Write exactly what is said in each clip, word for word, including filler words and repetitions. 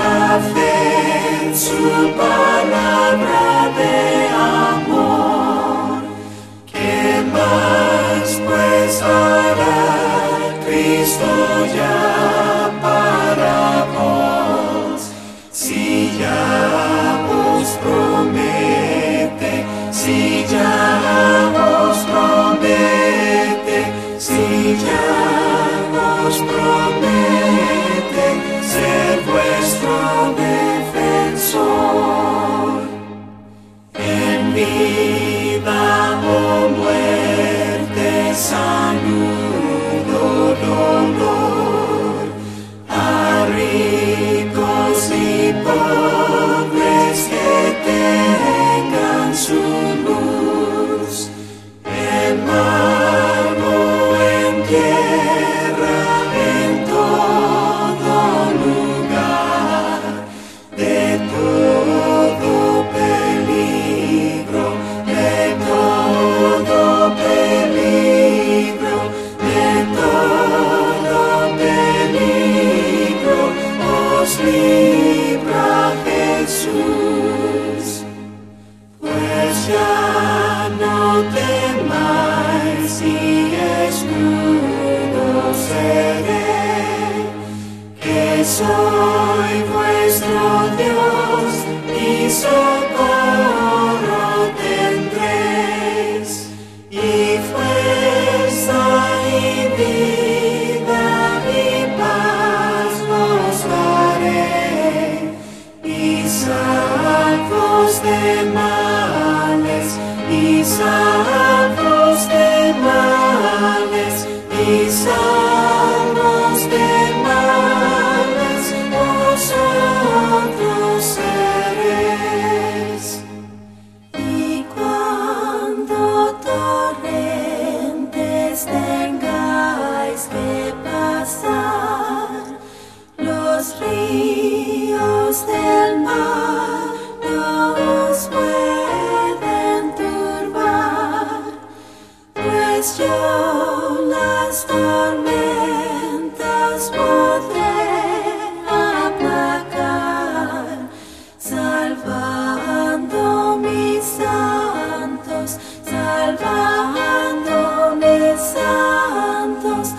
la fe, su palabra de amor. ¿Qué más pues hará Cristo ya para vos? Si ya vos promete, si ya vos promete, si ya vos promete ser vuestro defensor. En vida o muerte, salud o dolor, a ricos y pobres que tengan su luz, en mar o en tierra, en todo lugar, de todo peligro, de todo peligro, de todo peligro, os libra Jesús. Pues ya no temáis y escudo seré, que soy vuestro Dios y socorro tendréis, y fuerza y vida y paz os daré, y salvos de males, y salvos de males, y salvos de males, vosotros seréis. Y cuando torrentes tengáis que pasar, los ríos del mar no os pueden turbar, pues yo las tormentas podré aplacar, salvando mis santos, salvando mis santos,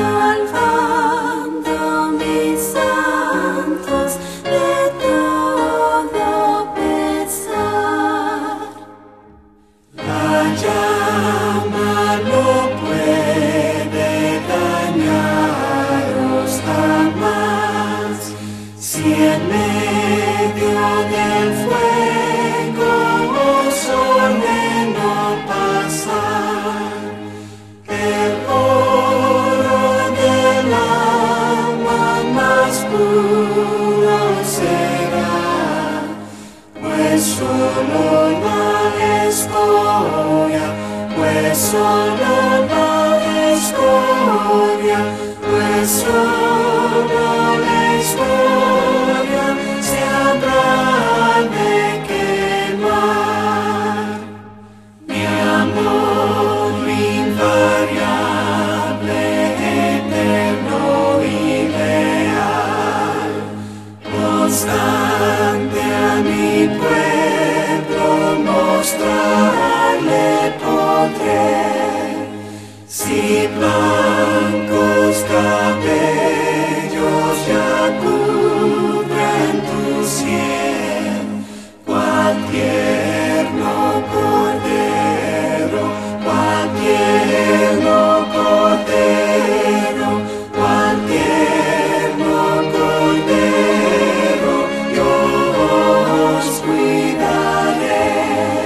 salvando mis santos de todo pesar. La llama no puede dañaros jamás, si en medio del fuego os ordeno pasar. El oro del alma más puro será, pues solo la escoria, pues solo la escoria, pues solo la escoria se habrá de quemar. Mi amor invariable, eterno y leal, constante a mi pueblo mostrarle podré, si blancos cabellos ya cubren tu sien, cual tierno cordero, cual tierno cordero, cual tierno cordero, yo os cuidaré.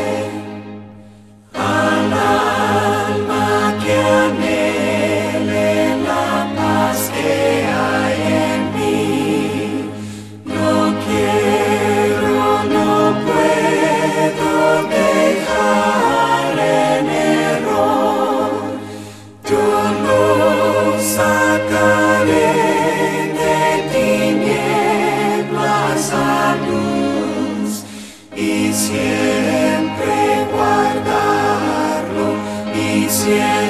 Al alma que anhele la paz que hay en mí, no quiero, no puedo dejar en error, yo lo sacaré de tinieblas a luz, y siempre guardarlo, y siempre